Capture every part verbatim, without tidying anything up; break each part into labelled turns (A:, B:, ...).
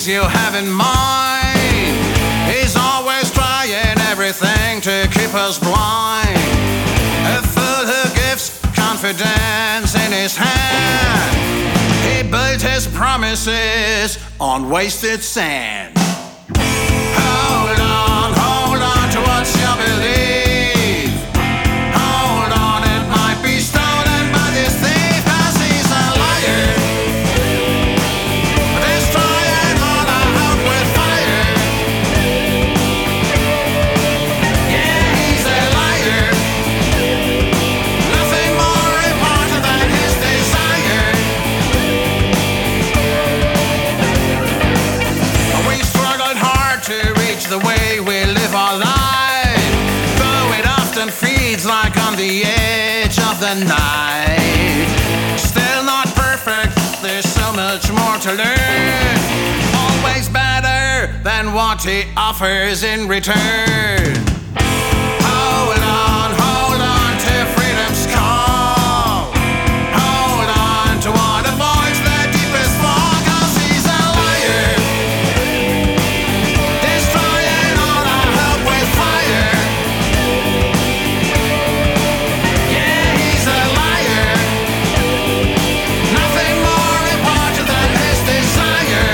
A: things you have in mind. He's always trying everything to keep us blind. A fool who gives confidence in his hand. He built his promises on wasted sand. Hold on, hold on to what you believe. Hold on, it might be stolen by this thief, 'cause he's a liar. Destroying all our hope with fire. Yeah, he's a liar. Nothing more important than his desire. We struggled hard to reach the way we live our life, though it often feels like on the edge of the night. Still not perfect, there's so much more to learn. Always better than what he offers in return. Hold on, hold on to freedom's call. Hold on to what avoids the deepest fall, 'cause he's a liar. Destroying all our hope with fire. Yeah, he's a liar. Nothing more important than his desire.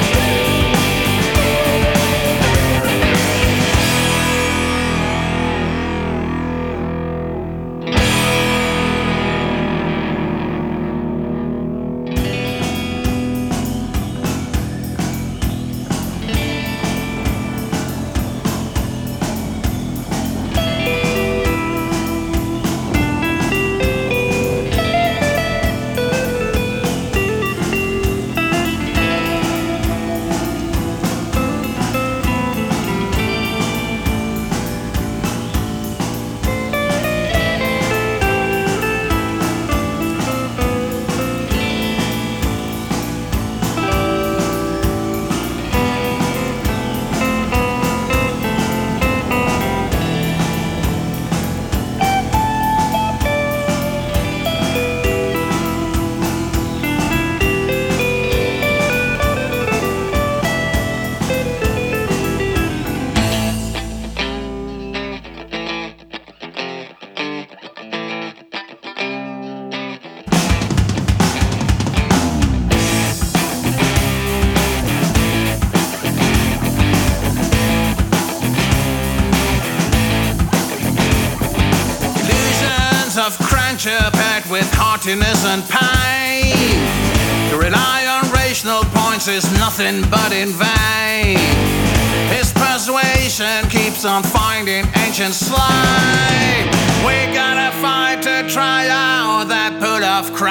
A: Of grandeur paired with haughtiness and pain. To rely on rational points is nothing but in vain. His persuasion keeps on finding ancient slide. We gotta fight to try out that pull of crime.